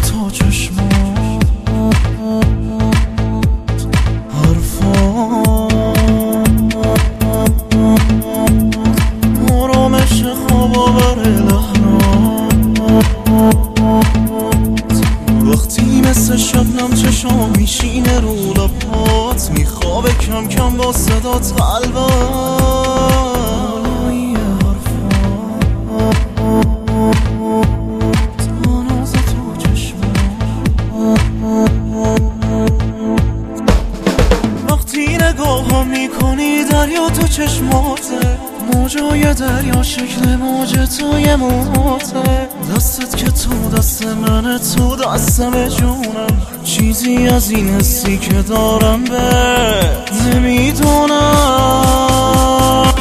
تا چشمات حرفات آرامش خواب آور لحنات وقتی مثل شبنم چشام میشینه رو لبات میخوابه کم کم با صدات قلبات نگاه میکنی دریا تو چشماته موجای دریا شکل موج توی موته دستت که تو دست منه تو دستم جونم چیزی از این حسی که دارم به نمیدونم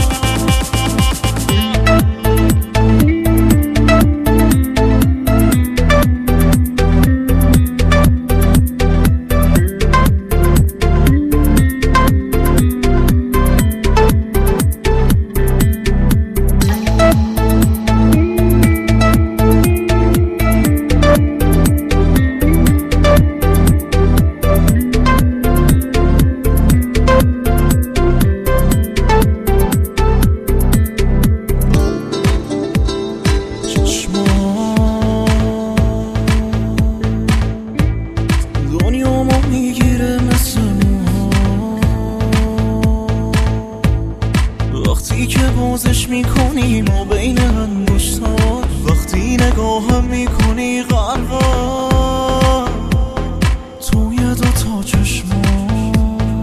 دنیامو میگیره مثل موها وقتی که بازش میکنیم و بین انگشتات وقتی نگاهم میکنی قلبم توی دوتا چشمات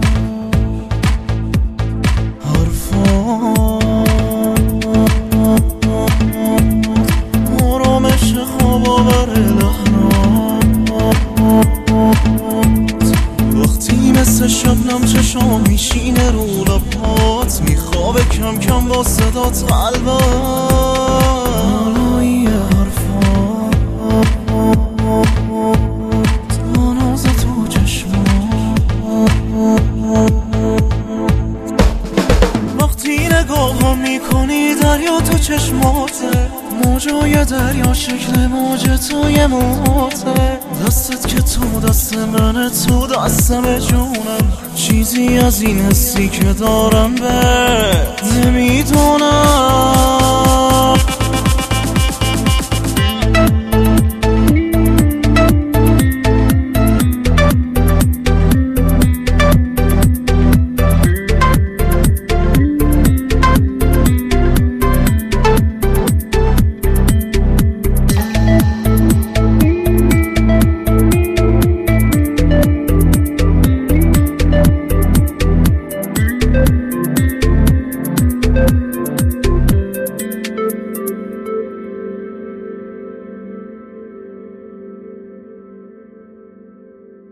حرفات آرامش خواب آور وقتی مثل شبنم چشام میشینه رو لبات میخوابه کم کم با صدات قلبات بالای حرفات ناز تو چشمات وقتی نگاهم میکنی دریا تو چشماته موجای دریا شکل موج توی موته دستت که تو دست منه تو دستم جونم چیزی از این حسی که دارم به نمیدونم